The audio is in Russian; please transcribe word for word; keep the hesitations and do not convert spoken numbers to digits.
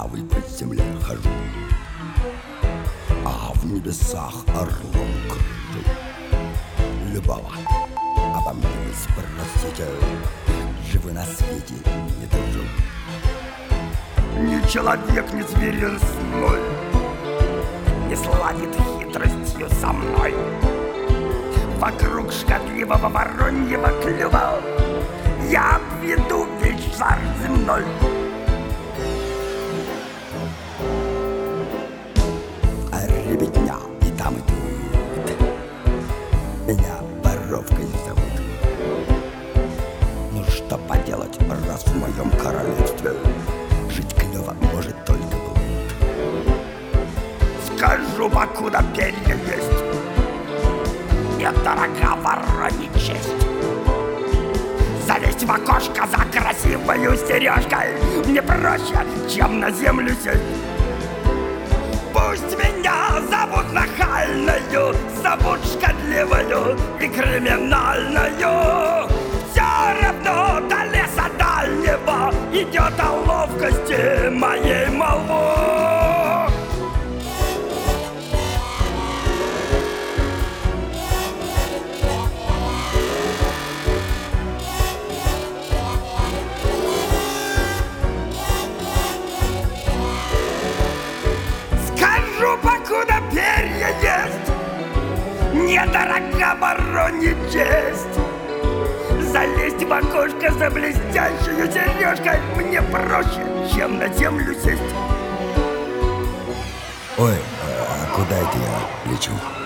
кудрявый по земле хожу, а в небесах орлом кружу. Любого обо мне спросите, живу на свете не дружу. Ни человек, ни зверь лесной не славит хитростью со мной. Вокруг шкодливого вороньего клюва я обведу весь шар земной. А ребятня и там и тут меня воровкой зовут. Ну что поделать, раз в моем королевстве жить клёво может только блуд. Скажу, покуда перья есть, мне дорога вороне честь. Залезть в окошко за красивою сережкой мне проще, чем на землю сесть. Пусть меня зовут нахальною, зовут шкодливою и криминальною, все равно до леса дальнего идет о ловкости моей молву. Покуда перья есть, недорога вороне честь. Залезть в окошко за блестящую сережкой мне проще, чем на землю сесть. Ой, а куда это я лечу?